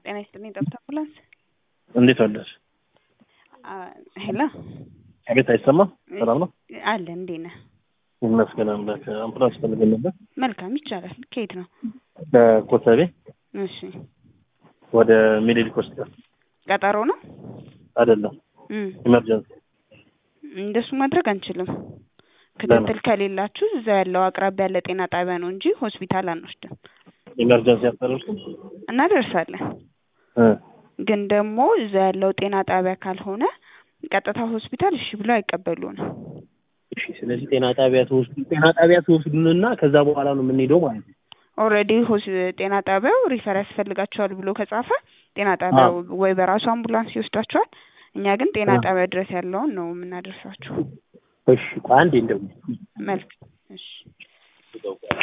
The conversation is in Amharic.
ጤና ይስጥልኝ ጠብታ አምቡላንስ እንዴት አለሽ? ሄሎ አቤት አይሰማም? ሰላም ነው አለ እንዴት ነህ? ይመስገን አምላክ። አምቡላንስ ፈልገን ነበር። መልካም ይቻላል። ከየት ነው? ከኮተቤ እሺ ወደ ሚኒሊክ ሆስፒታል። ቀጠሮ ነው አይደለም ኢመርጀንሲ። እንደሱ ማድረግ አንችልም። ክትትል ከሌላችሁ እዛ ያለው አቅራቢያ ያለ ጤና ጣቢያ ነው እንጂ ሆስፒታል አንወስድም። ኢመርጀንሲ አታደርጉም? እናደርሳለን ግን ደግሞ እዛ ያለው ጤና ጣቢያ ካልሆነ ቀጥታ ሆስፒታል እሺ ብሎ አይቀበሉንም። እሺ ስለዚህ ጤና ጣቢያ ተወስዱንና ከዛ በኋላ ነው የምንሄደው ማለት ነው። ኦሬዲ ጤና ጣቢያው ሪፈር ያስፈልጋቸዋል ብሎ ከጻፈ ጤና ጣቢያው ወይ በራሱ አምቡላንስ ይወስዳቸዋል። እኛ ግን ጤና ጣቢያ ድረስ ያለውን ነው የምናደርሳችሁ። እሺ አንዴ እንደው መልካም እሺ